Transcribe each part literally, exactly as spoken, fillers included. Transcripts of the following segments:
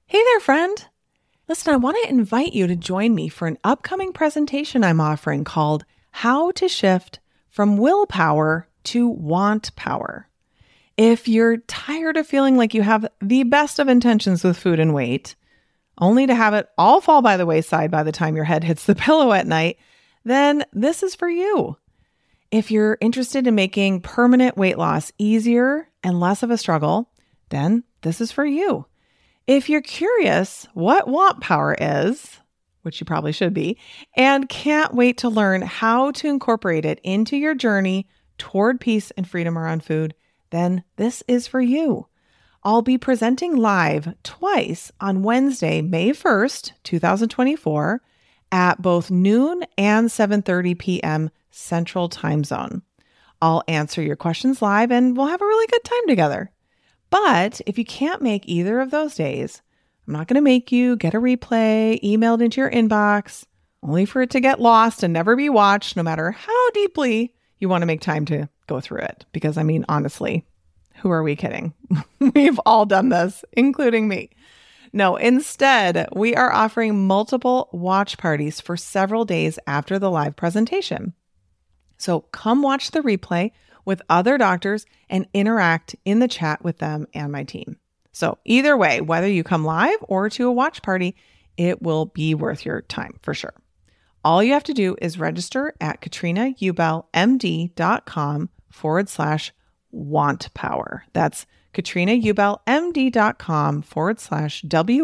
Hey there, friend. Listen, I want to invite you to join me for an upcoming presentation I'm offering called How to Shift from Willpower to Want Power. If you're tired of feeling like you have the best of intentions with food and weight, only to have it all fall by the wayside by the time your head hits the pillow at night, then this is for you. If you're interested in making permanent weight loss easier and less of a struggle, then this is for you. If you're curious what want power is, which you probably should be, and can't wait to learn how to incorporate it into your journey toward peace and freedom around food, then this is for you. I'll be presenting live twice on Wednesday, May first, twenty twenty-four, at both noon and seven thirty p.m. Central Time Zone. I'll answer your questions live and we'll have a really good time together. But if you can't make either of those days, I'm not going to make you get a replay emailed into your inbox, only for it to get lost and never be watched, no matter how deeply you want to make time to go through it. Because I mean, honestly, who are we kidding? We've all done this, including me. No, instead, we are offering multiple watch parties for several days after the live presentation. So come watch the replay with other doctors and interact in the chat with them and my team. So either way, whether you come live or to a watch party, it will be worth your time for sure. All you have to do is register at katrinaubelmd.com forward slash want power. That's katrinaubelmd.com forward slash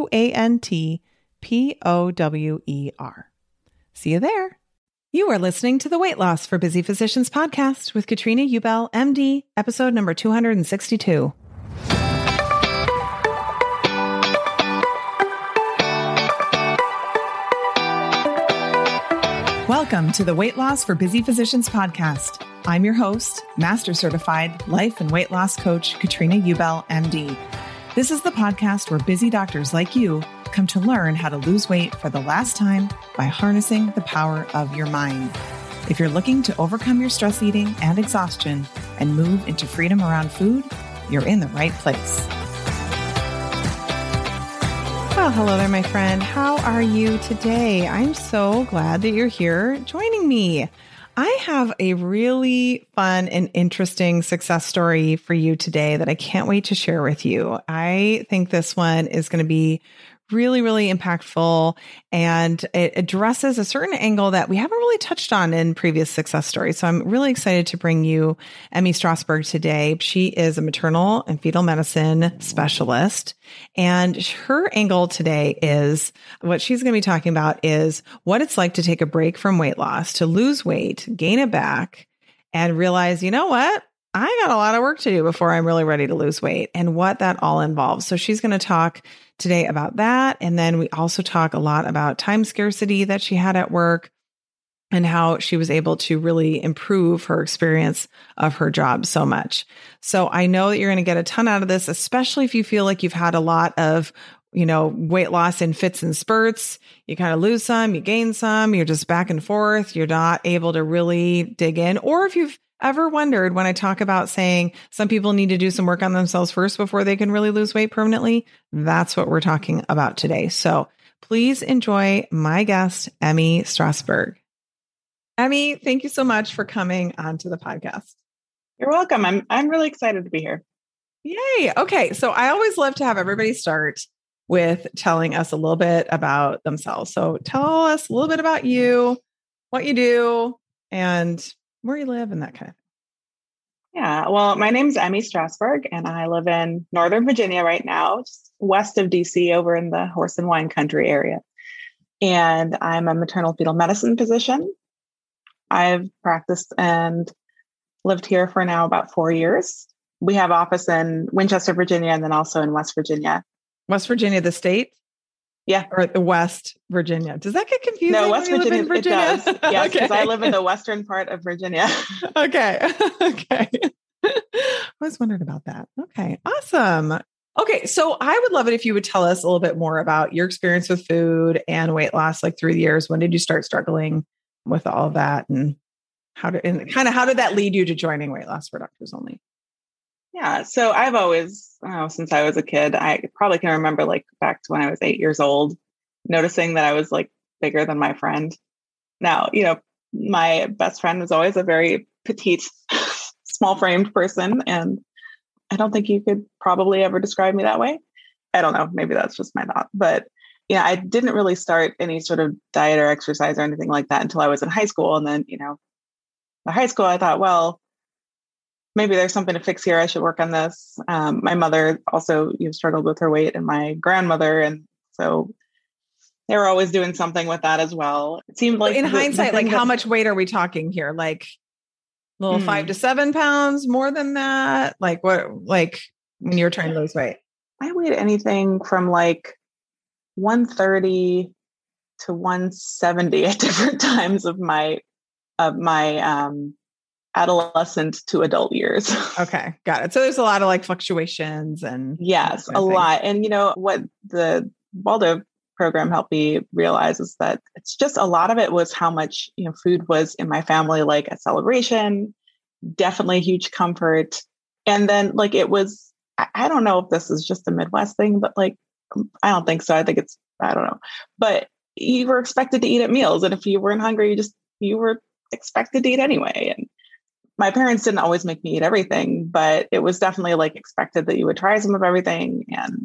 W-A-N-T-P-O-W-E-R. See you there. You are listening to the Weight Loss for Busy Physicians podcast with Katrina Ubel, M D, episode number two hundred sixty-two. Welcome to the Weight Loss for Busy Physicians podcast. I'm your host, Master Certified Life and Weight Loss Coach, Katrina Ubel, M D. This is the podcast where busy doctors like you come to learn how to lose weight for the last time by harnessing the power of your mind. If you're looking to overcome your stress eating and exhaustion and move into freedom around food, you're in the right place. Well, hello there, my friend. How are you today? I'm so glad that you're here joining me. I have a really fun and interesting success story for you today that I can't wait to share with you. I think this one is going to be really, really impactful, and it addresses a certain angle that we haven't really touched on in previous success stories. So I'm really excited to bring you Emmy Strasberg today. She is a maternal and fetal medicine specialist, and her angle today is what she's going to be talking about is what it's like to take a break from weight loss, to lose weight, gain it back, and realize, you know what? I got a lot of work to do before I'm really ready to lose weight, and what that all involves. So she's going to talk today about that. And then we also talk a lot about time scarcity that she had at work and how she was able to really improve her experience of her job so much. So I know that you're going to get a ton out of this, especially if you feel like you've had a lot of, you know, weight loss in fits and spurts. You kind of lose some, you gain some, you're just back and forth. You're not able to really dig in. Or if you've ever wondered when I talk about saying some people need to do some work on themselves first before they can really lose weight permanently, that's what we're talking about today. So please enjoy my guest, Emmy Strasberg. Emmy, thank you so much for coming onto the podcast. You're welcome. I'm I'm really excited to be here. Yay. Okay. So I always love to have everybody start with telling us a little bit about themselves. So tell us a little bit about you, what you do, and where you live and that kind of thing. Yeah. Well, my name's Emmy Strasberg, and I live in Northern Virginia right now, just west of D C, over in the horse and wine country area. And I'm a maternal fetal medicine physician. I've practiced and lived here for now about four years. We have office in Winchester, Virginia, and then also in West Virginia. West Virginia, the state? Yeah. Or the West Virginia. Does that get confusing? No, West Virginia, Virginia, it does. Yes, because okay. I live in the western part of Virginia. Okay. Okay. I was wondering about that. Okay. Awesome. Okay. So I would love it if you would tell us a little bit more about your experience with food and weight loss, like through the years. When did you start struggling with all of that? And how did, and kind of how did that lead you to joining Weight Loss for Doctors Only? Yeah. So I've always oh, since I was a kid. I probably can remember like back to when I was eight years old, noticing that I was like bigger than my friend. Now, you know, my best friend was always a very petite, small framed person. And I don't think you could probably ever describe me that way. I don't know. Maybe that's just my thought. But yeah, I didn't really start any sort of diet or exercise or anything like that until I was in high school. And then, you know, in high school, I thought, well, maybe there's something to fix here. I should work on this. Um, my mother also, you know, struggled with her weight, and my grandmother. And so they were always doing something with that as well. It seemed like in the, hindsight, the like that, how much weight are we talking here? Like little mm, five to seven pounds, more than that? Like what, like when you're trying to lose weight? I weighed anything from like one thirty to one seventy at different times of my, of my, um, adolescent to adult years. Okay. Got it. So there's a lot of like fluctuations and yes, a lot. And you know, what the Waldo program helped me realize is that it's just a lot of it was how much, you know, food was in my family, like a celebration, definitely a huge comfort. And then like, it was, I, I don't know if this is just a Midwest thing, but like, I don't think so. I think it's, I don't know, but you were expected to eat at meals. And if you weren't hungry, you just, you were expected to eat anyway. And my parents didn't always make me eat everything, but it was definitely like expected that you would try some of everything and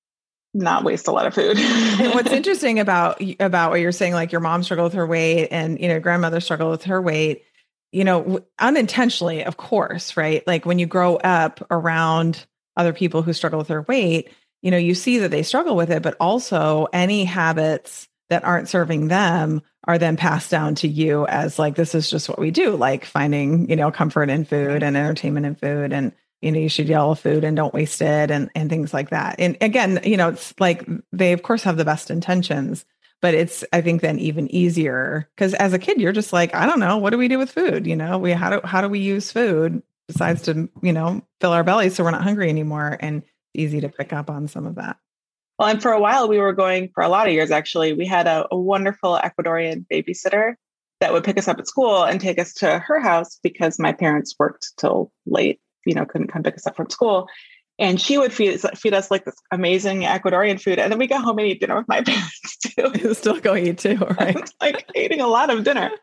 not waste a lot of food. And what's interesting about, about what you're saying, like your mom struggled with her weight and, you know, grandmother struggled with her weight, you know, unintentionally, of course, right? Like when you grow up around other people who struggle with their weight, you know, you see that they struggle with it, but also any habits that aren't serving them are then passed down to you as like, this is just what we do, like finding, you know, comfort in food and entertainment in food. And, you know, you should eat all the food and don't waste it and, and things like that. And again, you know, it's like, they of course have the best intentions, but it's, I think then even easier because as a kid, you're just like, I don't know, what do we do with food? You know, we, how do, how do we use food besides to, you know, fill our bellies so we're not hungry anymore? And it's easy to pick up on some of that. Well, and for a while, we were going for a lot of years, actually. We had a, a wonderful Ecuadorian babysitter that would pick us up at school and take us to her house because my parents worked till late, you know, couldn't come pick us up from school. And she would feed, feed us like this amazing Ecuadorian food. And then we got home and eat dinner with my parents too. Still go eat too, right? Like eating a lot of dinner.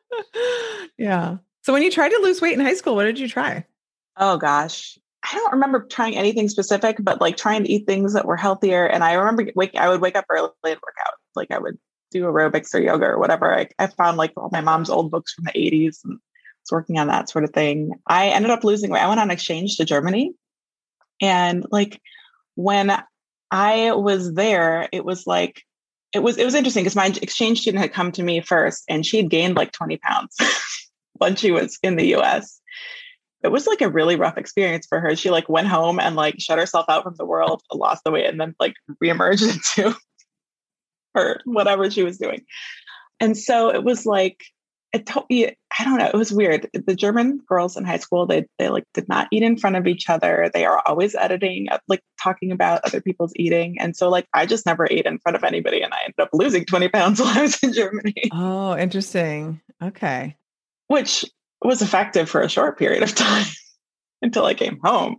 Yeah. So when you tried to lose weight in high school, what did you try? Oh, gosh. I don't remember trying anything specific, but like trying to eat things that were healthier. And I remember wake, I would wake up early and work out. Like I would do aerobics or yoga or whatever. I, I found like all my mom's old books from the eighties and was working on that sort of thing. I ended up losing weight. I went on exchange to Germany. And like when I was there, it was like, it was, it was interesting because my exchange student had come to me first and she had gained like twenty pounds when she was in the U S. It was like a really rough experience for her. She like went home and like shut herself out from the world, lost the weight, and then like reemerged into her whatever she was doing. And so it was like, it told me, I don't know, it was weird. The German girls in high school, they they like did not eat in front of each other. They are always editing, like talking about other people's eating. And so like I just never ate in front of anybody, and I ended up losing twenty pounds while I was in Germany. Oh, interesting. Okay. Which was effective for a short period of time until I came home.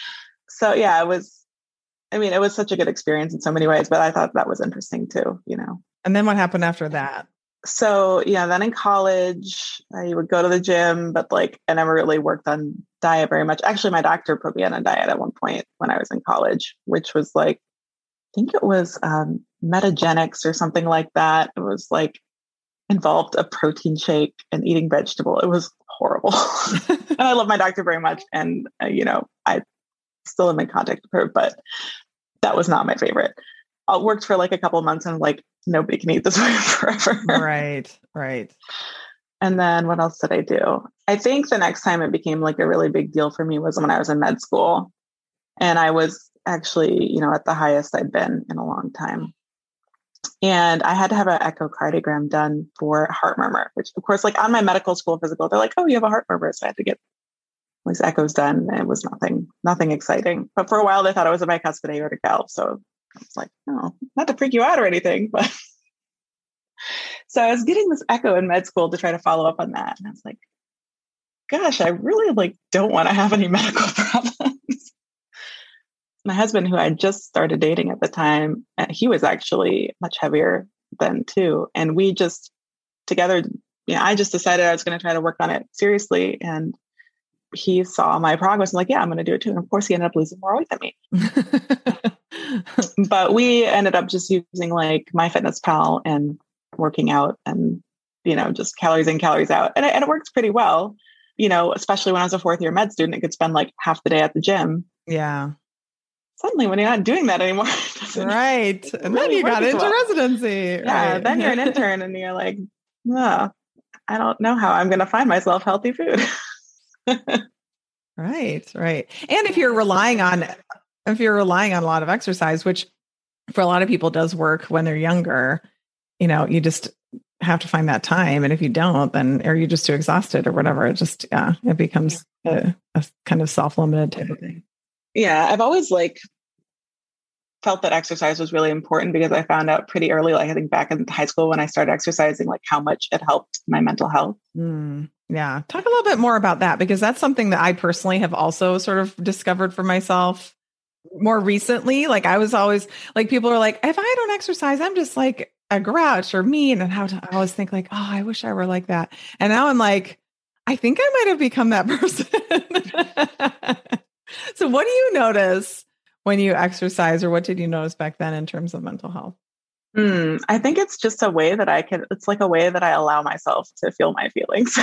So yeah, it was, I mean, it was such a good experience in so many ways, but I thought that was interesting too, you know. And then what happened after that? So yeah, then in college, I would go to the gym, but like, I never really worked on diet very much. Actually, my doctor put me on a diet at one point when I was in college, which was like, I think it was um, Metagenics or something like that. It was like, involved a protein shake and eating vegetable. It was horrible. And I love my doctor very much. And, uh, you know, I still am in contact with her, but that was not my favorite. I worked for like a couple of months and like, nobody can eat this way forever. Right, right. And then what else did I do? I think the next time it became like a really big deal for me was when I was in med school. And I was actually, you know, at the highest I'd been in a long time. And I had to have an echocardiogram done for heart murmur, which of course, like on my medical school physical, they're like, oh, you have a heart murmur. So I had to get these echoes done. And it was nothing, nothing exciting. But for a while, they thought it was a bicuspid aortic valve. So I was like, no, not to freak you out or anything. But so I was getting this echo in med school to try to follow up on that. And I was like, gosh, I really like don't want to have any medical problems. my husband, who I just started dating at the time, uh, he was actually much heavier then too. And we just together, you know, I just decided I was going to try to work on it seriously. And he saw my progress and like, yeah, I'm going to do it too. And of course he ended up losing more weight than me. But we ended up just using like MyFitnessPal and working out and, you know, just calories in, calories out. And it, and it works pretty well, you know, especially when I was a fourth year med student, I could spend like half the day at the gym. Yeah. Suddenly when you're not doing that anymore. Right. And really then you got into well. residency. Yeah. Right. Then you're an intern and you're like, oh, I don't know how I'm going to find myself healthy food. Right. Right. And if you're relying on, if you're relying on a lot of exercise, which for a lot of people does work when they're younger, you know, you just have to find that time. And if you don't, then, or you're just too exhausted or whatever, it just, yeah, it becomes a, a kind of self-limited type of thing. Yeah. I've always like felt that exercise was really important because I found out pretty early, like I think back in high school when I started exercising, like how much it helped my mental health. Mm, yeah. Talk a little bit more about that, because that's something that I personally have also sort of discovered for myself more recently. Like I was always like, people are like, if I don't exercise, I'm just like a grouch or mean. And how to, I always think like, oh, I wish I were like that. And now I'm like, I think I might have become that person. So what do you notice when you exercise, or what did you notice back then in terms of mental health? Mm, I think it's just a way that I can, it's like a way that I allow myself to feel my feelings.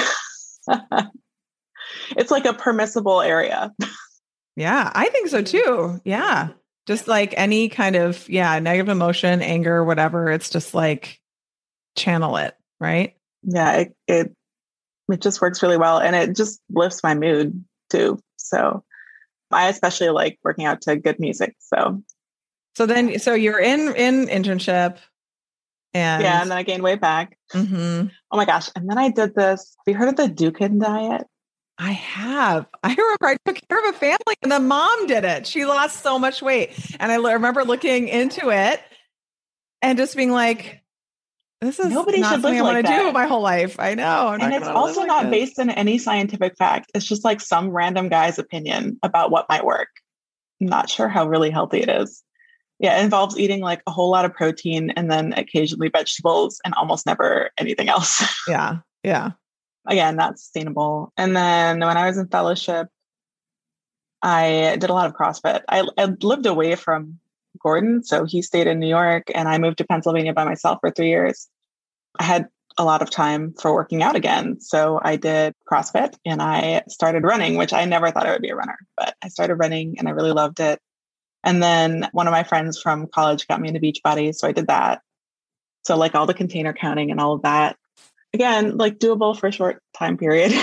It's like a permissible area. Yeah, I think so too. Yeah. Just like any kind of, yeah, negative emotion, anger, whatever. It's just like channel it, right? Yeah, it, it, it just works really well. And it just lifts my mood too. So I especially like working out to good music. So, so then, so you're in, in internship and yeah. And then I gained weight back. Mm-hmm. Oh my gosh. And then I did this. Have you heard of the Dukin diet? I have. I remember I took care of a family and the mom did it. She lost so much weight. And I l- remember looking into it and just being like, this is Nobody not should something live I want like to that. do my whole life. I know. I'm and not it's gonna also live not like based in any scientific fact. It's just like some random guy's opinion about what might work. I'm not sure how really healthy it is. Yeah, it involves eating like a whole lot of protein and then occasionally vegetables and almost never anything else. Yeah. Yeah. Again, not sustainable. And then when I was in fellowship, I did a lot of CrossFit. I, I lived away from Gordon, so he stayed in New York and I moved to Pennsylvania by myself for three years. I had a lot of time for working out again. So I did CrossFit and I started running, which I never thought I would be a runner, but I started running and I really loved it. And then one of my friends from college got me into Beachbody. So I did that. So like all the container counting and all of that, again, like doable for a short time period.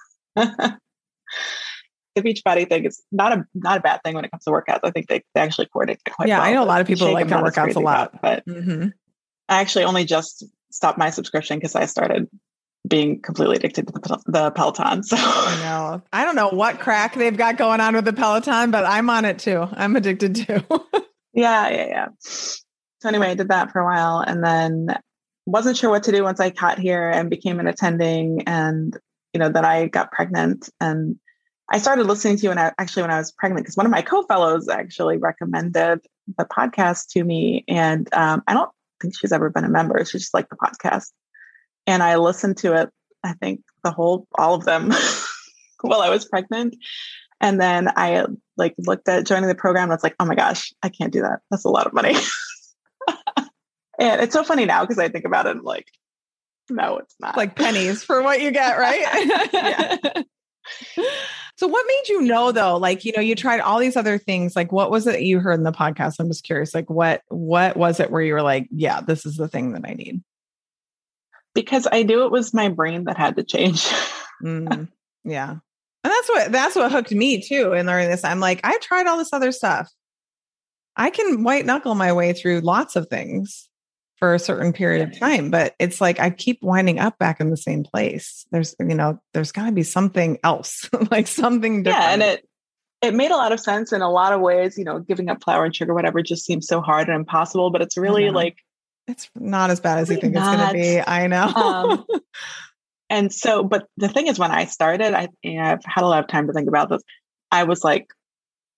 The Beachbody thing is not a not a bad thing when it comes to workouts. I think they, they actually coordinate it quite yeah, well. I know a lot of people like their workouts workouts a lot. About, but mm-hmm. I actually only just stopped my subscription because I started being completely addicted to the, the Peloton. So I know. I don't know what crack they've got going on with the Peloton, but I'm on it too. I'm addicted too. yeah, yeah, yeah. So anyway, I did that for a while and then wasn't sure what to do once I got here and became an attending. And, you know, then I got pregnant and I started listening to you when I actually when I was pregnant, because one of my co-fellows actually recommended the podcast to me. And um, I don't think she's ever been a member. She just liked the podcast. And I listened to it, I think the whole, all of them while I was pregnant. And then I like looked at joining the program. That's like, oh my gosh, I can't do that. That's a lot of money. And it's so funny now because I think about it, I'm like, no, it's not. Like pennies for what you get, right? Yeah. So what made you know though, like, you know, you tried all these other things, like what was it you heard in the podcast? I'm just curious, like what, what was it where you were like, yeah, this is the thing that I need? Because I knew it was my brain that had to change. mm, yeah. And that's what, that's what hooked me too in learning this. I'm like, I've tried all this other stuff. I can white knuckle my way through lots of things for a certain period of time, but it's like, I keep winding up back in the same place. There's, you know, there's gotta be something else, like something different. Yeah. And it, it made a lot of sense in a lot of ways, you know, giving up flour and sugar, whatever, just seems so hard and impossible, but it's really like, it's not as bad as you think not. It's going to be. I know. um, and so, but the thing is when I started, I, you know, I've had a lot of time to think about this. I was like,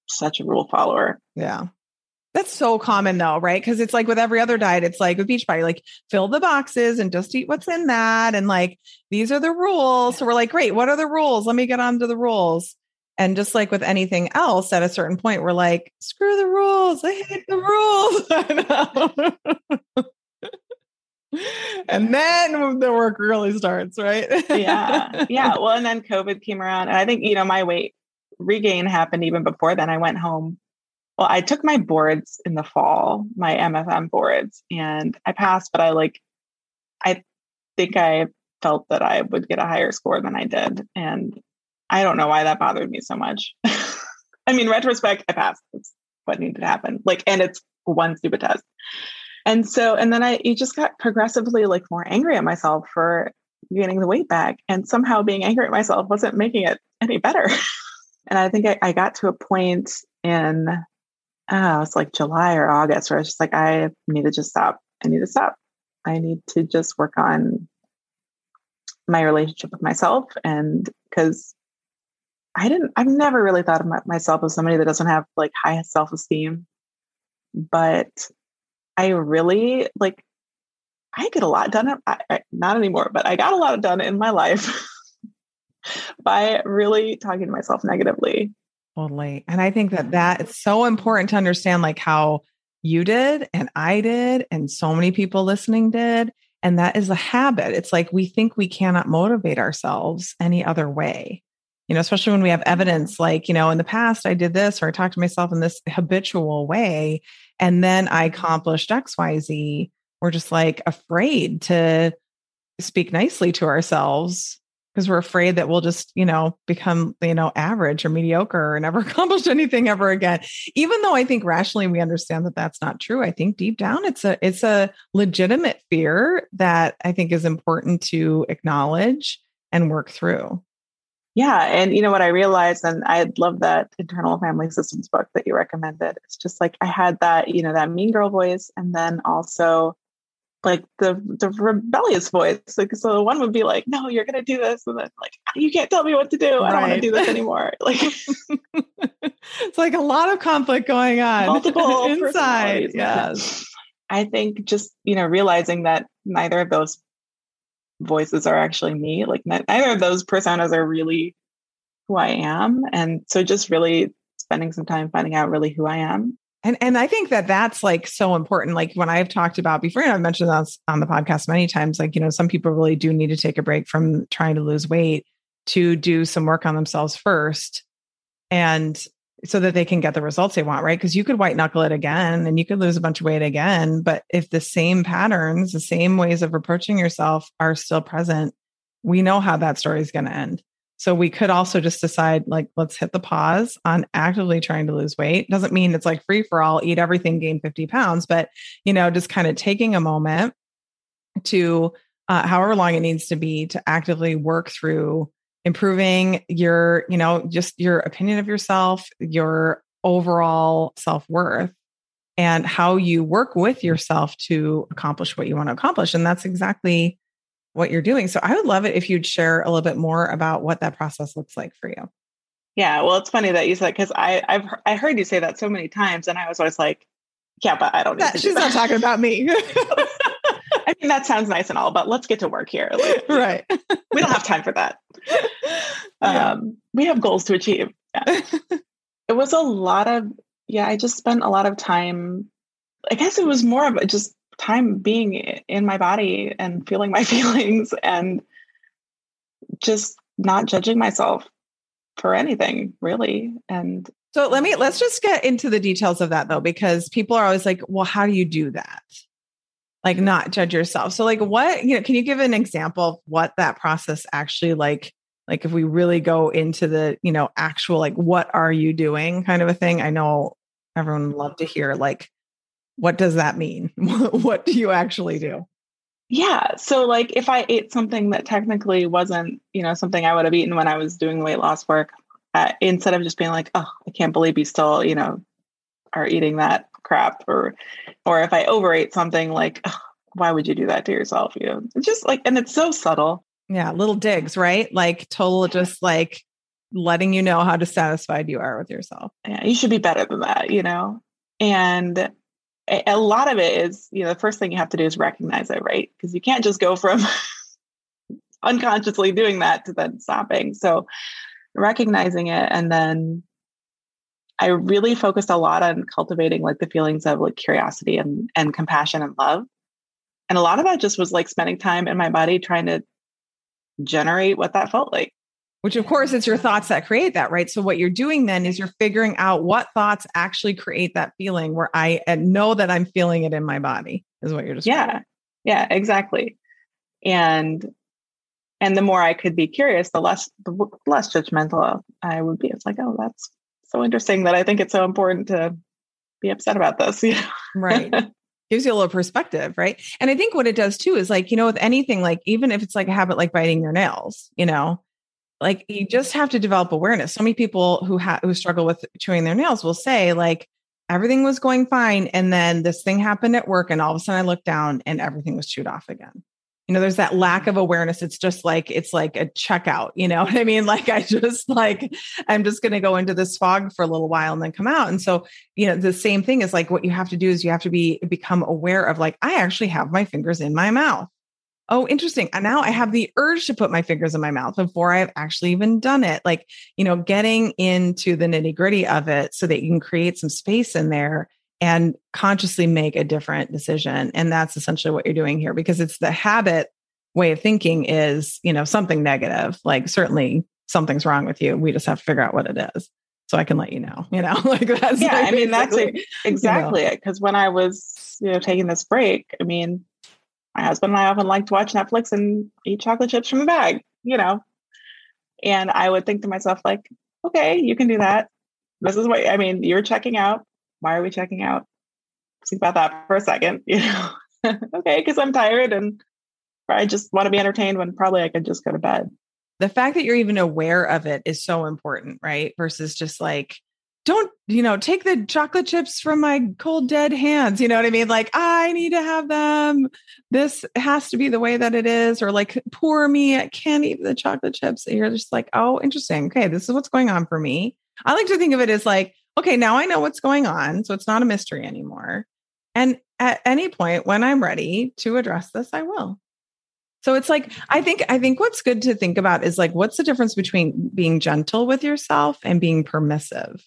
such a rule follower. Yeah. That's so common though, right? Because it's like with every other diet, it's like with Beachbody, like fill the boxes and just eat what's in that. And like, these are the rules. So we're like, great, what are the rules? Let me get on to the rules. And just like with anything else, at a certain point, we're like, screw the rules. I hate the rules. And then the work really starts, right? Yeah. Yeah. Well, and then COVID came around. And I think, you know, my weight regain happened even before then. I went home. Well, I took my boards in the fall, my M F M boards, and I passed, but I like, I think I felt that I would get a higher score than I did. And I don't know why that bothered me so much. I mean, retrospect, I passed. That's what needed to happen. Like, and it's one stupid test. And so, and then I you just got progressively like more angry at myself for getting the weight back. And somehow being angry at myself wasn't making it any better. And I think I, I got to a point in, oh, it's like July or August where I was just like, I need to just stop. I need to stop. I need to just work on my relationship with myself. And because I didn't, I've never really thought of my, myself as somebody that doesn't have like high self-esteem, but I really like, I get a lot done. I, I, not anymore, but I got a lot done in my life by really talking to myself negatively. Totally. And I think that that it's so important to understand like how you did and I did and so many people listening did. And that is a habit. It's like we think we cannot motivate ourselves any other way. You know, especially when we have evidence like, you know, in the past I did this or I talked to myself in this habitual way, and then I accomplished X, Y, Z. We're just like afraid to speak nicely to ourselves because we're afraid that we'll just, you know, become, you know, average or mediocre or never accomplish anything ever again. Even though I think rationally we understand that that's not true. I think deep down it's a it's a legitimate fear that I think is important to acknowledge and work through. Yeah. And you know what I realized, and I love that Internal Family Systems book that you recommended. It's just like I had that, you know, that mean girl voice, and then also like the the rebellious voice. Like, so one would be like, no, you're going to do this. And then like, you can't tell me what to do. I don't want to do this anymore. Like, it's like a lot of conflict going on. Multiple inside. Yes. I think just, you know, realizing that neither of those voices are actually me. Like neither of those personas are really who I am. And so just really spending some time finding out really who I am. And and I think that that's like so important. Like when I've talked about before, and I've mentioned this on the podcast many times, like, you know, some people really do need to take a break from trying to lose weight to do some work on themselves first. And so that they can get the results they want, right? Because you could white knuckle it again and you could lose a bunch of weight again. But if the same patterns, the same ways of approaching yourself are still present, we know how that story is going to end. So we could also just decide, like, let's hit the pause on actively trying to lose weight. Doesn't mean it's like free for all, eat everything, gain fifty pounds, but, you know, just kind of taking a moment to, uh, however long it needs to be, to actively work through improving your, you know, just your opinion of yourself, your overall self-worth, and how you work with yourself to accomplish what you want to accomplish. And that's exactly what you're doing. So I would love it if you'd share a little bit more about what that process looks like for you. Yeah. Well, it's funny that you said, because I I've I heard you say that so many times, and I was always like, yeah, but I don't need that, to do she's that. not talking about me. I mean, that sounds nice and all, but let's get to work here. Like, right. We don't have time for that. Yeah. Um, we have goals to achieve. Yeah. It was a lot of, yeah, I just spent a lot of time. I guess it was more of just time being in my body and feeling my feelings and just not judging myself for anything really. And so let me, let's just get into the details of that though, because people are always like, well, how do you do that? Like not judge yourself. So like what, you know, can you give an example of what that process actually like, like if we really go into the, you know, actual, like, what are you doing kind of a thing? I know everyone would love to hear, like, what does that mean? What do you actually do? Yeah. So like if I ate something that technically wasn't, you know, something I would have eaten when I was doing weight loss work, uh, instead of just being like, oh, I can't believe you still, you know, are eating that crap, or, or if I overate something, like, oh, why would you do that to yourself? You know, it's just like, and it's so subtle. Yeah. Little digs, right? Like total, just like letting you know how dissatisfied you are with yourself. Yeah, you should be better than that, you know? And a, a lot of it is, you know, the first thing you have to do is recognize it, right? Because you can't just go from unconsciously doing that to then stopping. So recognizing it, and then I really focused a lot on cultivating like the feelings of like curiosity and, and compassion and love. And a lot of that just was like spending time in my body trying to generate what that felt like. Which of course it's your thoughts that create that, right? So what you're doing then is you're figuring out what thoughts actually create that feeling where I know that I'm feeling it in my body is what you're describing. Yeah, yeah, exactly. And and the more I could be curious, the less the less judgmental I would be. It's like, oh, that's so interesting that I think it's so important to be upset about this. You know? Right. Gives you a little perspective, right? And I think what it does too is like, you know, with anything, like even if it's like a habit like biting your nails, you know, like you just have to develop awareness. So many people who have who struggle with chewing their nails will say like everything was going fine, and then this thing happened at work, and all of a sudden I looked down and everything was chewed off again. You know, there's that lack of awareness. It's just like, it's like a checkout, you know what I mean? Like, I just like, I'm just going to go into this fog for a little while and then come out. And so, you know, the same thing is like, what you have to do is you have to be, become aware of like, I actually have my fingers in my mouth. Oh, interesting. And now I have the urge to put my fingers in my mouth before I've actually even done it. Like, you know, getting into the nitty gritty of it so that you can create some space in there and consciously make a different decision. And that's essentially what you're doing here, because it's the habit way of thinking is, you know, something negative, like certainly something's wrong with you. We just have to figure out what it is. So I can let you know, you know, like that's, yeah, like I mean, that's exactly you know. it. Cause when I was, you know, taking this break, I mean, my husband and I often like to watch Netflix and eat chocolate chips from the bag, you know, and I would think to myself, like, okay, you can do that. This is what, I mean, you're checking out. Why are we checking out? Think about that for a second, you know, okay, because I'm tired and I just want to be entertained when probably I could just go to bed. The fact that you're even aware of it is so important, right? Versus just like, don't, you know, take the chocolate chips from my cold, dead hands. You know what I mean? Like, I need to have them. This has to be the way that it is. Or like, poor me, I can't eat the chocolate chips. And you're just like, oh, interesting. Okay, this is what's going on for me. I like to think of it as like, okay, now I know what's going on. So it's not a mystery anymore. And at any point when I'm ready to address this, I will. So it's like, I think, I think what's good to think about is like, what's the difference between being gentle with yourself and being permissive?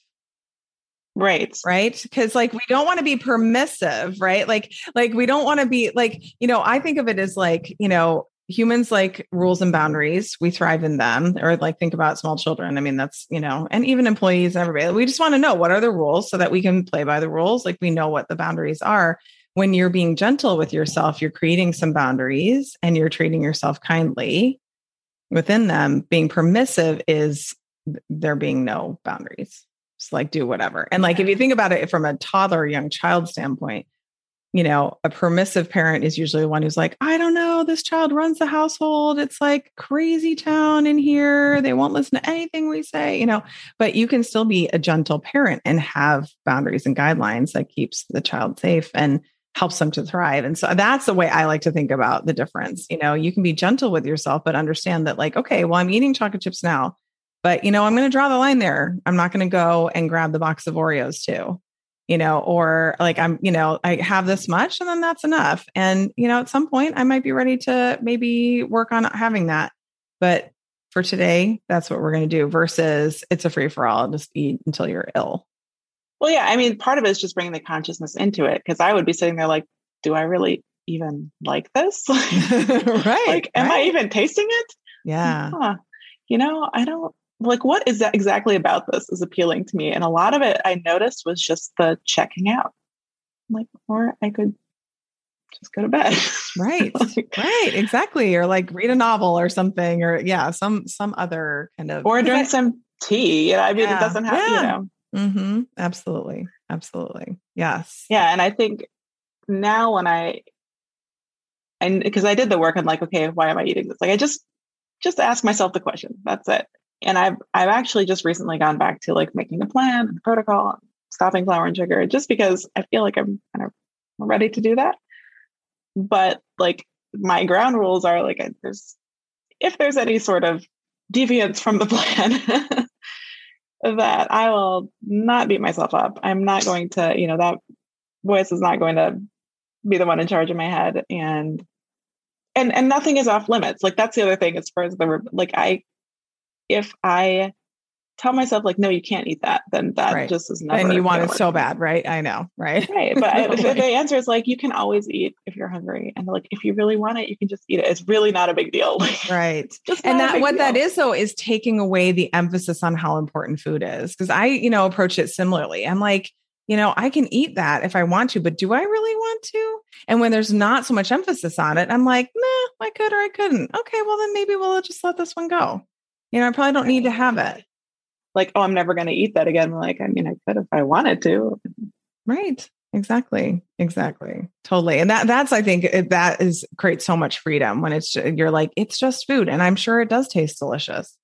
Right. Right. Because like, we don't want to be permissive, right? Like, like we don't want to be like, you know, I think of it as like, you know, humans like rules and boundaries. We thrive in them. Or like, think about small children. I mean, that's, you know, and even employees and everybody, we just want to know what are the rules so that we can play by the rules. Like we know what the boundaries are. When you're being gentle with yourself, you're creating some boundaries and you're treating yourself kindly within them. Being permissive is there being no boundaries. Just like do whatever. And like, if you think about it from a toddler or young child standpoint, you know, a permissive parent is usually the one who's like, I don't know, this child runs the household. It's like crazy town in here. They won't listen to anything we say, you know, but you can still be a gentle parent and have boundaries and guidelines that keeps the child safe and helps them to thrive. And so that's the way I like to think about the difference. You know, you can be gentle with yourself, but understand that like, okay, well, I'm eating chocolate chips now, but you know, I'm going to draw the line there. I'm not going to go and grab the box of Oreos too, you know, or like I'm, you know, I have this much and then that's enough. And, you know, at some point I might be ready to maybe work on having that. But for today, that's what we're going to do versus it's a free for all. Just eat until you're ill. Well, yeah, I mean, part of it is just bringing the consciousness into it, because I would be sitting there like, do I really even like this? Right. Like, am right. I even tasting it? Yeah. Huh. You know, I don't like, what is that exactly about this is appealing to me. And a lot of it I noticed was just the checking out. Like, or I could just go to bed. Right. like, right. Exactly. Or like read a novel or something, or yeah, some, some other kind of, or drink I, some tea. You know, I mean, yeah, it doesn't have, yeah. you know. Mm-hmm. Absolutely. Absolutely. Yes. Yeah. And I think now when I, and because I did the work, I'm like, okay, why am I eating this? Like, I just, just ask myself the question. That's it. And I've, I've actually just recently gone back to like making a plan and protocol, stopping flour and sugar, just because I feel like I'm kind of ready to do that. But like my ground rules are like, there's, if there's any sort of deviance from the plan, that I will not beat myself up. I'm not going to, you know, that voice is not going to be the one in charge of my head. And, and, and nothing is off limits. Like that's the other thing as far as the, like I, if I tell myself like, no, you can't eat that, then that right. just is never. And you want it so bad, right? I know, right? Right. But I, if the answer is like, you can always eat if you're hungry. And like, if you really want it, you can just eat it. It's really not a big deal. Right. Just and that what deal. that is though, is taking away the emphasis on how important food is. Cause I, you know, approach it similarly. I'm like, you know, I can eat that if I want to, but do I really want to? And when there's not so much emphasis on it, I'm like, nah, I could, or I couldn't. Okay. Well, then maybe we'll just let this one go. You know, I probably don't need to have it. Like, oh, I'm never going to eat that again. Like, I mean, I could if I wanted to. Right. Exactly. Exactly. Totally. And that, that's, I think that is creates so much freedom when it's, you're like, it's just food. And I'm sure it does taste delicious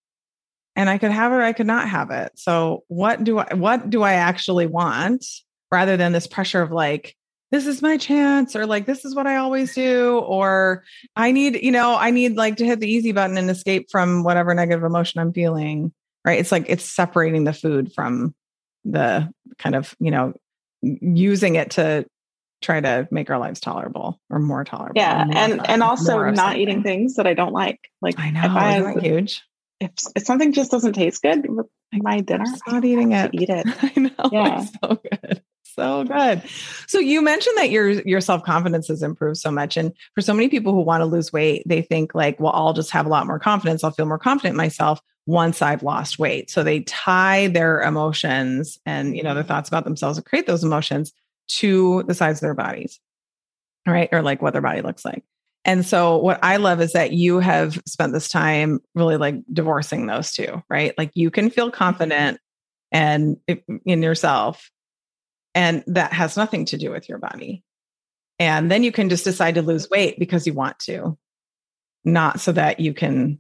and I could have it or I could not have it. So what do I, what do I actually want rather than this pressure of like, this is my chance, or like, this is what I always do, or I need, you know, I need like to hit the easy button and escape from whatever negative emotion I'm feeling. Right. It's like, it's separating the food from the kind of, you know, using it to try to make our lives tolerable or more tolerable. Yeah. More And, fun, and also not something. eating things that I don't like. Like I know, if I, isn't that huge? If, if something just doesn't taste good with my dinner, I'm not eating it. Eat it. I know. Yeah. It's so good. So good. So you mentioned that your, your self-confidence has improved so much. And for so many people who want to lose weight, they think like, well, I'll just have a lot more confidence. I'll feel more confident in myself once I've lost weight. So they tie their emotions and, you know, their thoughts about themselves and create those emotions to the size of their bodies, right? Or like what their body looks like. And so what I love is that you have spent this time really like divorcing those two, right? Like you can feel confident and in yourself, and that has nothing to do with your body. And then you can just decide to lose weight because you want to, not so that you can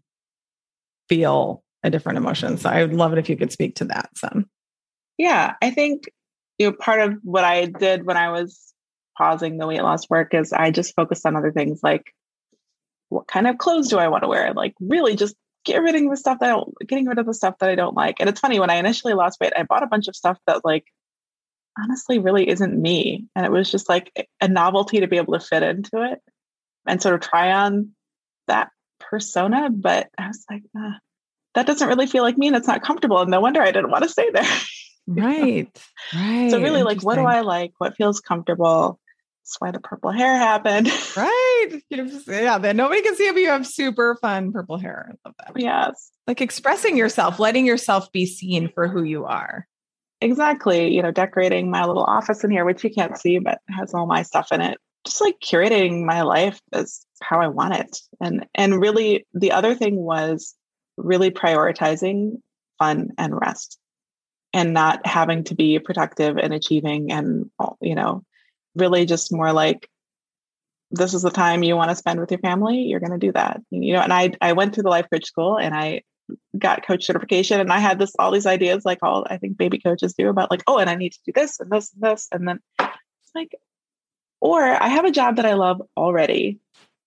feel a different emotion. So I would love it if you could speak to that some. Yeah, I think, you know, part of what I did when I was pausing the weight loss work is I just focused on other things like what kind of clothes do I want to wear? Like really just get rid of the stuff that I don't, getting rid of the stuff that I don't like. And it's funny, when I initially lost weight, I bought a bunch of stuff that like honestly really isn't me. And it was just like a novelty to be able to fit into it and sort of try on that persona. But I was like, uh, that doesn't really feel like me and it's not comfortable. And no wonder I didn't want to stay there. Right. Right. So really like, what do I like? What feels comfortable? That's why the purple hair happened. Right. You know, yeah. Then nobody can see it, but you have super fun purple hair. I love that. Yes. Like expressing yourself, letting yourself be seen for who you are. Exactly. You know, decorating my little office in here, which you can't see, but has all my stuff in it. Just like curating my life as how I want it. And, and really the other thing was really prioritizing fun and rest and not having to be productive and achieving and, you know, really just more like, this is the time you want to spend with your family. You're going to do that. You know, and I, I went through the life coach school and I got coach certification and I had this, all these ideas, like all, I think baby coaches do about like, oh, and I need to do this and this and this. And then it's like, or I have a job that I love already.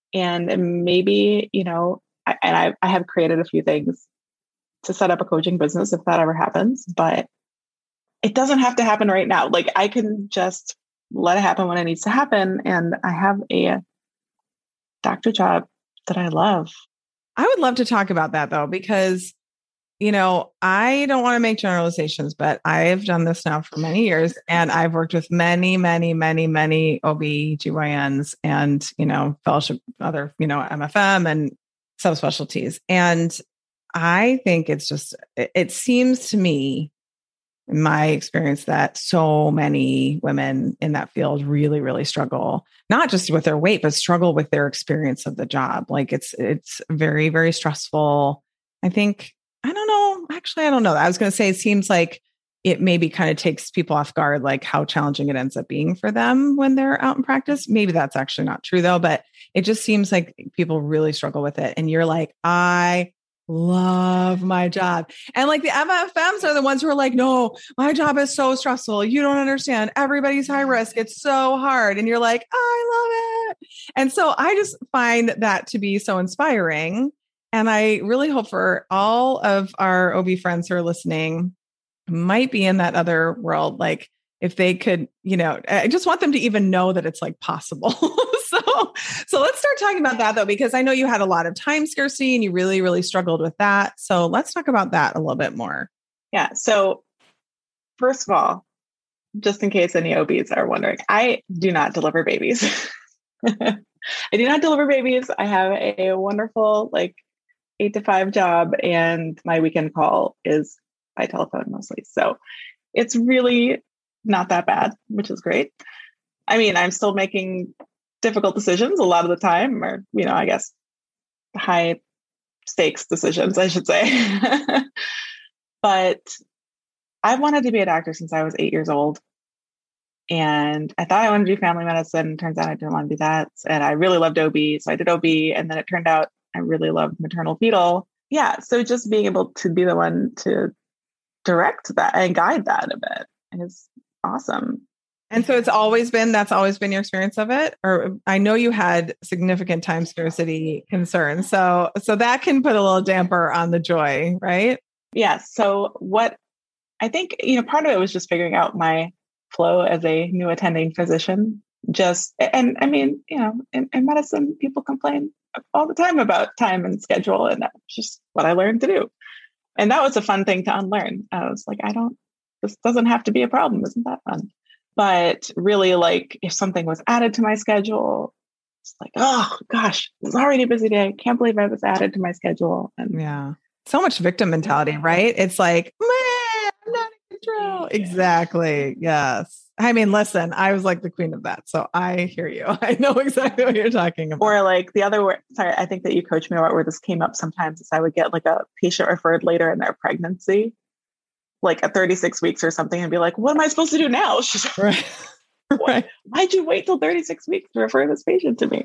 And maybe, you know, I, and I, I have created a few things to set up a coaching business if that ever happens, but it doesn't have to happen right now. Like I can just let it happen when it needs to happen. And I have a doctor job that I love. I would love to talk about that though, because, you know, I don't want to make generalizations, but I've done this now for many years and I've worked with many, many, many, many O B G Y Ns and, you know, fellowship, other, you know, M F M and subspecialties. And I think it's just, it, it seems to me, in my experience, that so many women in that field really, really struggle, not just with their weight, but struggle with their experience of the job. Like it's, it's very, very stressful. I think, I don't know, actually, I don't know. I was going to say, it seems like it maybe kind of takes people off guard, like how challenging it ends up being for them when they're out in practice. Maybe that's actually not true though, but it just seems like people really struggle with it. And you're like, I love my job. And like the M F Ms are the ones who are like, no, my job is so stressful. You don't understand. Everybody's high risk. It's so hard. And you're like, I love it. And so I just find that to be so inspiring. And I really hope for all of our O B friends who are listening might be in that other world. Like if they could, you know, I just want them to even know that it's like possible. so, so let's start talking about that though, because I know you had a lot of time scarcity and you really, really struggled with that. So let's talk about that a little bit more. Yeah. So first of all, just in case any O Bs are wondering, I do not deliver babies. I do not deliver babies. I have a wonderful like eight to five job, and my weekend call is by telephone mostly. So it's really not that bad, which is great. I mean, I'm still making difficult decisions a lot of the time, or, you know, I guess high stakes decisions, I should say. But I wanted to be a doctor since I was eight years old. And I thought I wanted to do family medicine. Turns out I didn't want to do that. And I really loved O B. So I did O B. And then it turned out I really loved maternal fetal. Yeah. So just being able to be the one to direct that and guide that a bit is awesome. And so it's always been, that's always been your experience of it? Or I know you had significant time scarcity concerns. So, so that can put a little damper on the joy, right? Yeah. So what I think, you know, part of it was just figuring out my flow as a new attending physician. Just, and I mean, you know, in, in medicine, people complain all the time about time and schedule. And that's just what I learned to do. And that was a fun thing to unlearn. I was like, I don't, this doesn't have to be a problem. Isn't that fun? But really, like, if something was added to my schedule, it's like, oh gosh, it's already a busy day. Can't believe I was added to my schedule. And yeah, so much victim mentality, right? It's like, man, I'm not in control. Yeah. Exactly. Yes. I mean, listen, I was like the queen of that. So I hear you. I know exactly what you're talking about. Or like the other word, sorry, I think that you coached me about where this came up sometimes is I would get like a patient referred later in their pregnancy, like at thirty-six weeks or something, and be like, what am I supposed to do now? She's like, right. Right. Why'd you wait till thirty-six weeks to refer this patient to me?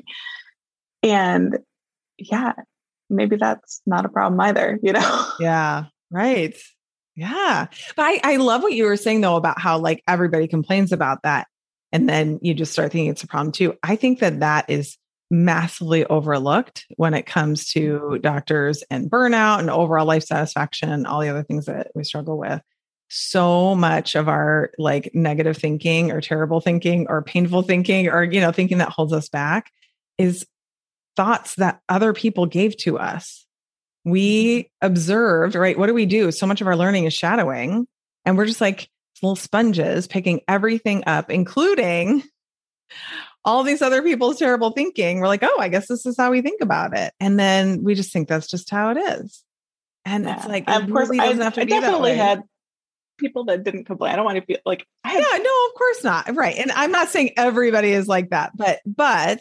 And yeah, maybe that's not a problem either, you know? Yeah. Right. Yeah. But I, I love what you were saying though, about how like everybody complains about that. And then you just start thinking it's a problem too. I think that that is massively overlooked when it comes to doctors and burnout and overall life satisfaction and all the other things that we struggle with. So much of our like negative thinking or terrible thinking or painful thinking or, you know, thinking that holds us back is thoughts that other people gave to us. We observed, right? What do we do? So much of our learning is shadowing, and we're just like little sponges picking everything up, including all these other people's terrible thinking. We're like, oh, I guess this is how we think about it. And then we just think that's just how it is. And yeah. It's like, it of course, really doesn't I, have to I be that definitely way. had people that didn't complain. I don't want to feel like I had, yeah, no, of course not. Right. And I'm not saying everybody is like that, but, but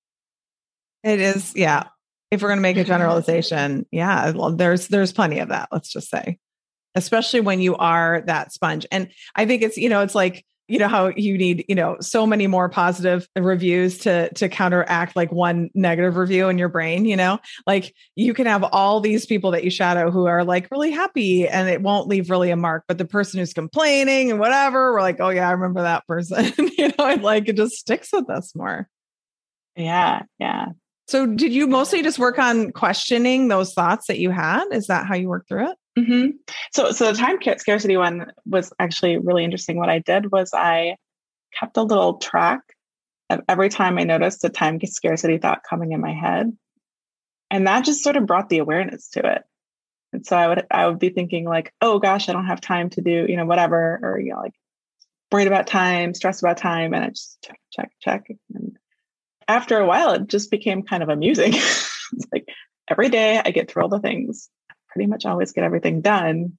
it is, yeah. If we're going to make a generalization, yeah, well, there's, there's plenty of that. Let's just say, especially when you are that sponge. And I think it's, you know, it's like, you know, how you need, you know, so many more positive reviews to, to counteract like one negative review in your brain, you know, like you can have all these people that you shadow who are like really happy and it won't leave really a mark, but the person who's complaining and whatever, we're like, oh yeah, I remember that person, you know, and like, it just sticks with us more. Yeah. Yeah. So did you mostly just work on questioning those thoughts that you had? Is that how you worked through it? Mm-hmm. So, so the time scarcity one was actually really interesting. What I did was I kept a little track of every time I noticed a time scarcity thought coming in my head. And that just sort of brought the awareness to it. And so I would, I would be thinking like, oh gosh, I don't have time to do, you know, whatever, or, you know, like worried about time, stressed about time. And I just check, check, check. And after a while, it just became kind of amusing. It's like every day I get through all the things. Pretty much always get everything done.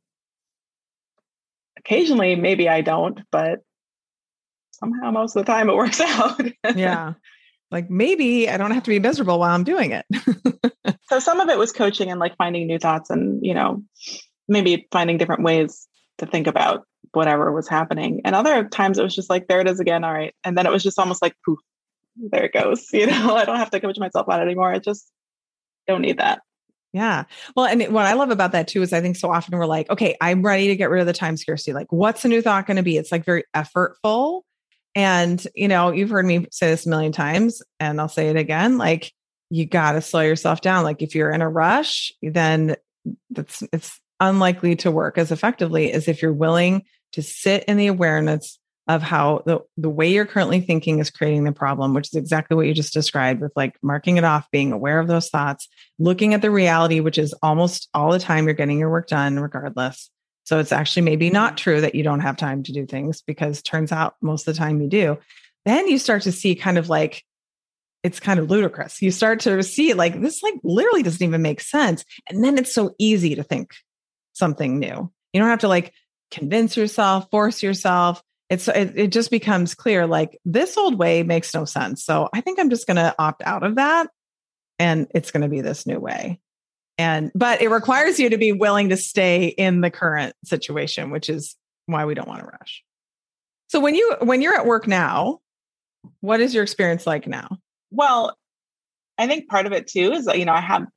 Occasionally, maybe I don't, but somehow most of the time it works out. Yeah. Like maybe I don't have to be miserable while I'm doing it. So some of it was coaching and like finding new thoughts and, you know, maybe finding different ways to think about whatever was happening. And other times it was just like, there it is again. All right. And then it was just almost like, poof, there it goes. You know, I don't have to coach myself out anymore. I just don't need that. Yeah. Well, and what I love about that too, is I think so often we're like, okay, I'm ready to get rid of the time scarcity. Like, what's a new thought going to be? It's like very effortful. And, you know, you've heard me say this a million times and I'll say it again. Like, you got to slow yourself down. Like if you're in a rush, then that's, it's unlikely to work as effectively is if you're willing to sit in the awareness of how the, the way you're currently thinking is creating the problem, which is exactly what you just described with like marking it off, being aware of those thoughts, looking at the reality, which is almost all the time you're getting your work done regardless. So it's actually maybe not true that you don't have time to do things, because turns out most of the time you do. Then you start to see kind of like, it's kind of ludicrous. You start to see like, this like literally doesn't even make sense. And then it's so easy to think something new. You don't have to like convince yourself, force yourself. It's, it, it just becomes clear, like this old way makes no sense. So I think I'm just going to opt out of that. And it's going to be this new way. And, but it requires you to be willing to stay in the current situation, which is why we don't want to rush. So when you, when you're at work now, what is your experience like now? Well, I think part of it too is that, you know, I have,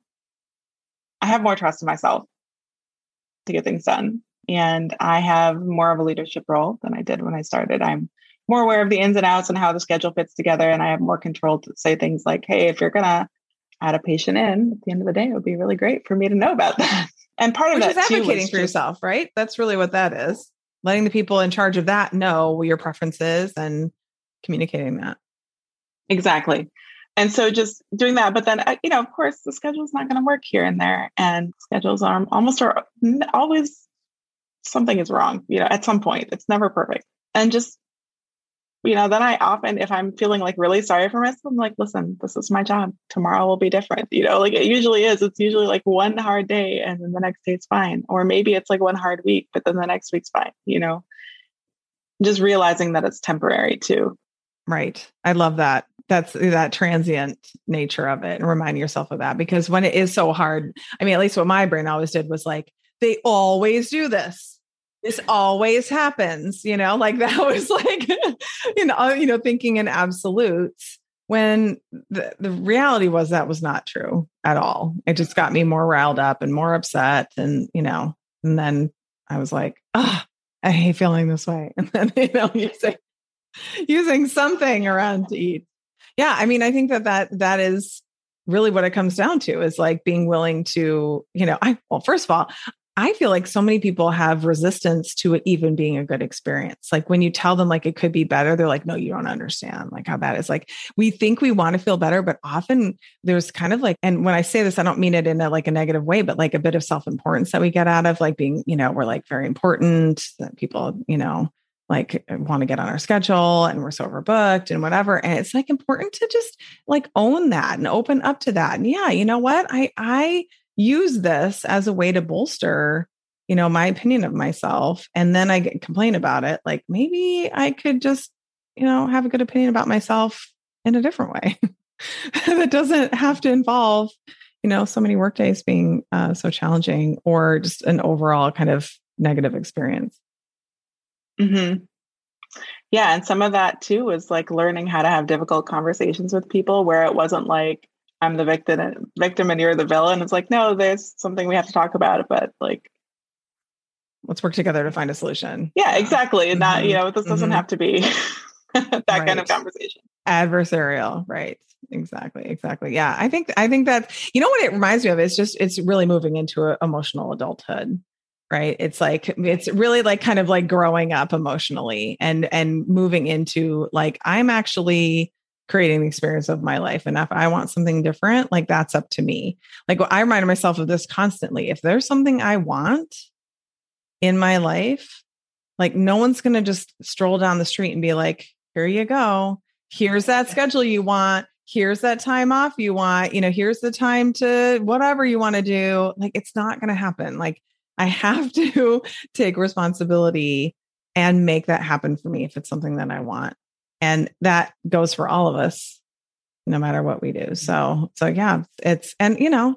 I have more trust in myself to get things done. And I have more of a leadership role than I did when I started. I'm more aware of the ins and outs and how the schedule fits together. And I have more control to say things like, hey, if you're going to add a patient in at the end of the day, it would be really great for me to know about that. And part of Which that is advocating too, for just, yourself, right? That's really what that is. Letting the people in charge of that know your preferences and communicating that. Exactly. And so just doing that, but then, you know, of course, the schedule is not going to work here and there. And schedules are almost are always something is wrong, you know, at some point. It's never perfect. And just, you know, then I often, if I'm feeling like really sorry for myself, I'm like, listen, this is my job. Tomorrow will be different. You know, like it usually is. It's usually like one hard day and then the next day it's fine. Or maybe it's like one hard week, but then the next week's fine, you know, just realizing that it's temporary too. Right. I love that. That's that transient nature of it, and remind yourself of that, because when it is so hard, I mean, at least what my brain always did was like, they always do this. This always happens, you know, like that was like, you know, you know, thinking in absolutes when the, the reality was that was not true at all. It just got me more riled up and more upset. And, you know, and then I was like, oh, I hate feeling this way. And then, you know, using, using something around to eat. Yeah. I mean, I think that that, that is really what it comes down to, is like being willing to, you know, I, well, first of all, I feel like so many people have resistance to it even being a good experience. Like when you tell them like it could be better, they're like, no, you don't understand like how bad it's like. We think we want to feel better, but often there's kind of like, and when I say this, I don't mean it in a, like a negative way, but like a bit of self-importance that we get out of like being, you know, we're like very important, that people, you know, like want to get on our schedule and we're so overbooked and whatever. And it's like important to just like own that and open up to that. And yeah, you know what? I, I, use this as a way to bolster, you know, my opinion of myself. And then I get complain about it. Like maybe I could just, you know, have a good opinion about myself in a different way that doesn't have to involve, you know, so many work days being uh, so challenging or just an overall kind of negative experience. Mm-hmm. Yeah. And some of that too was like learning how to have difficult conversations with people where it wasn't like, I'm the victim, victim, and you're the villain. It's like, no, there's something we have to talk about, but like, let's work together to find a solution. Yeah, exactly. And mm-hmm. that, you know, this doesn't mm-hmm. have to be that right. kind of conversation. Adversarial, right? Exactly, exactly. Yeah, I think I think that, you know what it reminds me of is just it's really moving into a, emotional adulthood, right? It's like it's really like kind of like growing up emotionally and and moving into like I'm actually creating the experience of my life. And if I want something different, like that's up to me. Like I remind myself of this constantly. If there's something I want in my life, like no one's going to just stroll down the street and be like, here you go. Here's that schedule you want. Here's that time off you want. You know, here's the time to whatever you want to do. Like, it's not going to happen. Like I have to take responsibility and make that happen for me if it's something that I want. And that goes for all of us, no matter what we do. So, so yeah, it's, and you know,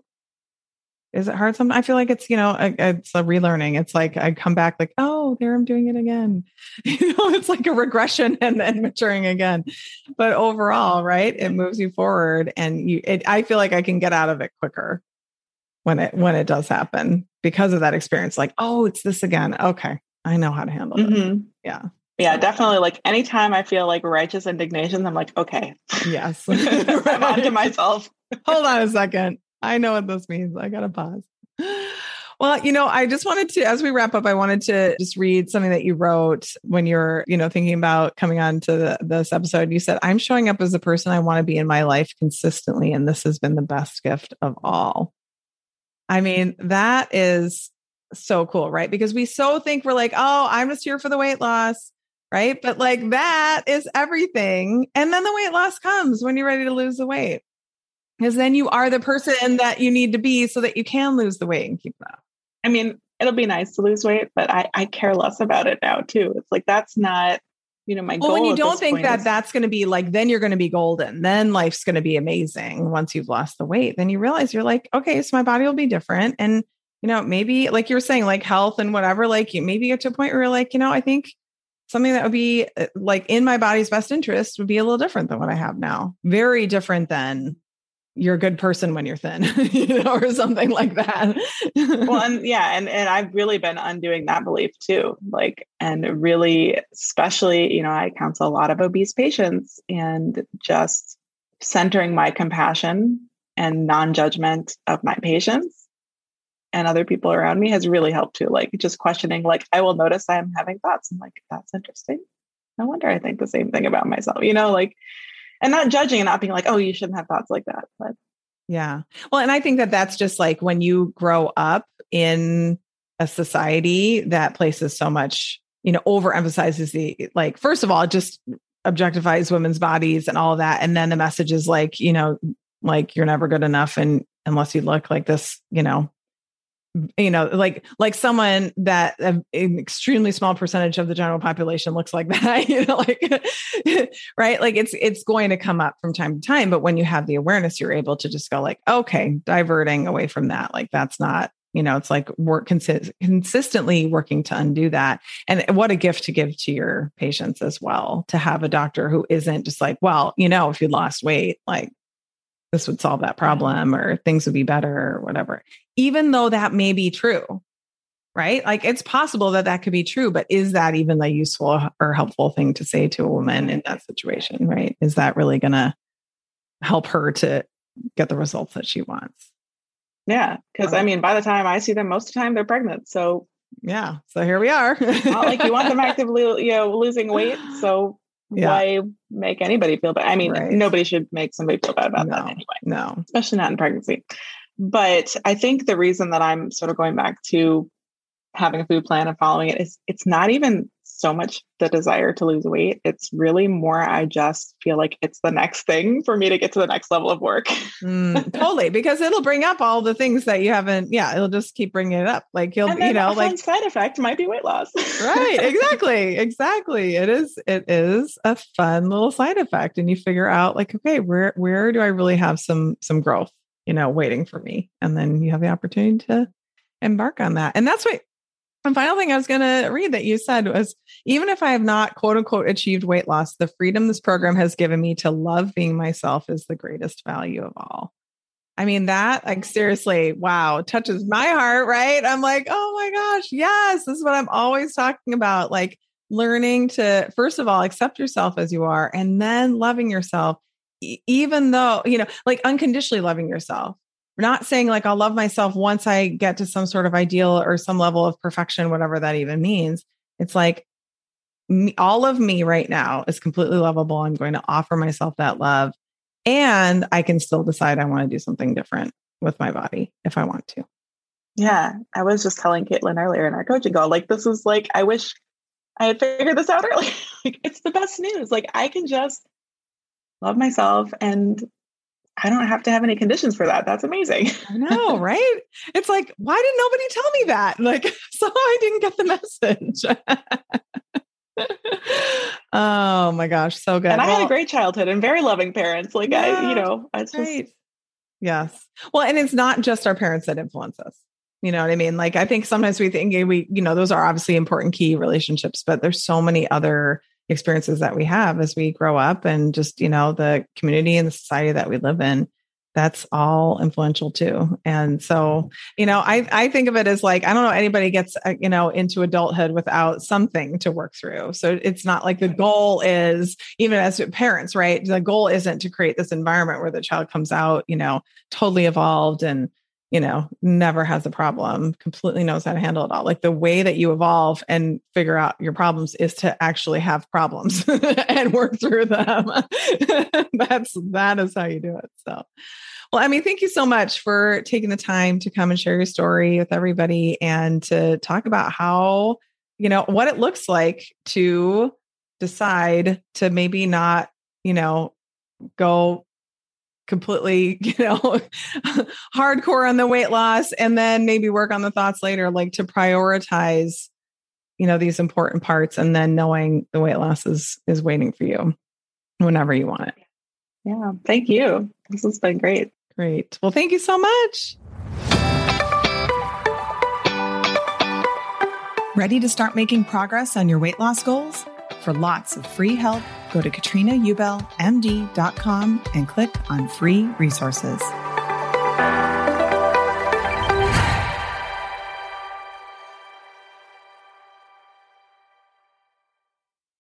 is it hard sometimes? I feel like it's, you know, a, it's a relearning. It's like, I come back like, oh, there I'm doing it again. You know, it's like a regression and then maturing again. But overall, right, it moves you forward and you, it, I feel like I can get out of it quicker when it, when it does happen because of that experience. Like, oh, it's this again. Okay. I know how to handle mm-hmm. it. Yeah. Yeah, definitely. Like anytime I feel like righteous indignation, I'm like, okay. Yes. I'm on to myself. Hold on a second. I know what this means. I got to pause. Well, you know, I just wanted to, as we wrap up, I wanted to just read something that you wrote when you're, you know, thinking about coming on to the, this episode. You said, I'm showing up as the person I want to be in my life consistently, and this has been the best gift of all. I mean, that is so cool, right? Because we so think we're like, oh, I'm just here for the weight loss, right? But like that is everything. And then the weight loss comes when you're ready to lose the weight. Because then you are the person that you need to be so that you can lose the weight and keep it up. I mean, it'll be nice to lose weight, but I, I care less about it now too. It's like, that's not, you know, my well, goal. When you don't think that is- that's going to be like, then you're going to be golden. Then life's going to be amazing. Once you've lost the weight, then you realize you're like, okay, so my body will be different. And, you know, maybe like you were saying, like health and whatever, like you maybe get to a point where you're like, you know, I think something that would be like in my body's best interest would be a little different than what I have now. Very different than you're a good person when you're thin, you know, or something like that. Well, and yeah, and, and I've really been undoing that belief too. Like, and really, especially, you know, I counsel a lot of obese patients, and just centering my compassion and non-judgment of my patients and other people around me has really helped too. Like just questioning, like, I will notice I'm having thoughts. I'm like, that's interesting. No wonder I think the same thing about myself, you know, like, and not judging and not being like, oh, you shouldn't have thoughts like that. But yeah. Well, and I think that that's just like when you grow up in a society that places so much, you know, overemphasizes the, like, first of all, it just objectifies women's bodies and all of that. And then the message is like, you know, like you're never good enough. And unless you look like this, you know, you know, like, like someone that an extremely small percentage of the general population looks like that, you know, like, right. Like it's, it's going to come up from time to time, but when you have the awareness, you're able to just go like, okay, diverting away from that. Like, that's not, you know, it's like work consi- consistently working to undo that. And what a gift to give to your patients as well, to have a doctor who isn't just like, well, you know, if you lost weight, like this would solve that problem or things would be better or whatever, even though that may be true, right? Like it's possible that that could be true, but is that even a useful or helpful thing to say to a woman in that situation, right? Is that really going to help her to get the results that she wants? Yeah. Cause I mean, by the time I see them, most of the time they're pregnant. So yeah. So here we are. Not like you want them actively, you know, losing weight. So yeah. Why make anybody feel bad? I mean, right. Nobody should make somebody feel bad about no, that anyway. No. Especially not in pregnancy. But I think the reason that I'm sort of going back to having a food plan and following it is it's not even so much the desire to lose weight. It's really more, I just feel like it's the next thing for me to get to the next level of work. mm, totally. Because it'll bring up all the things that you haven't, yeah, it'll just keep bringing it up. Like you'll, you know, like side effect might be weight loss. Right. Exactly. Exactly. It is, it is a fun little side effect. And you figure out like, okay, where, where do I really have some, some growth, you know, waiting for me? And then you have the opportunity to embark on that. And that's what, the final thing I was going to read that you said was, even if I have not, quote unquote, achieved weight loss, the freedom this program has given me to love being myself is the greatest value of all. I mean, that like, seriously, wow, touches my heart, right? I'm like, oh my gosh, yes, this is what I'm always talking about. Like learning to, first of all, accept yourself as you are, and then loving yourself, e- even though, you know, like unconditionally loving yourself. We're not saying like, I'll love myself once I get to some sort of ideal or some level of perfection, whatever that even means. It's like me, all of me right now is completely lovable. I'm going to offer myself that love, and I can still decide I want to do something different with my body if I want to. Yeah. I was just telling Caitlin earlier in our coaching call, like, this is like, I wish I had figured this out earlier. Like, it's the best news. Like I can just love myself, and I don't have to have any conditions for that. That's amazing. I know, right? It's like, why did nobody tell me that? Like, so I didn't get the message. Oh my gosh. So good. And I well, had a great childhood and very loving parents. Like yeah, I, you know, it's just. Right. Yes. Well, and it's not just our parents that influence us. You know what I mean? Like, I think sometimes we think we, you know, those are obviously important key relationships, but there's so many other experiences that we have as we grow up, and just, you know, the community and the society that we live in, that's all influential too. And so, you know, I, I think of it as like, I don't know, anybody gets, uh, you know, into adulthood without something to work through. So it's not like the goal is, even as parents, right? The goal isn't to create this environment where the child comes out, you know, totally evolved and, you know, never has a problem, completely knows how to handle it all. Like the way that you evolve and figure out your problems is to actually have problems and work through them. That's, that is how you do it. So, well, Emmy, thank you so much for taking the time to come and share your story with everybody and to talk about how, you know, what it looks like to decide to maybe not, you know, go completely, you know, hardcore on the weight loss and then maybe work on the thoughts later, like to prioritize, you know, these important parts and then knowing the weight loss is, is waiting for you whenever you want it. Yeah. Thank you. This has been great. Great. Well, thank you so much. Ready to start making progress on your weight loss goals? For lots of free help, go to katrina ubel m d dot com and click on free resources.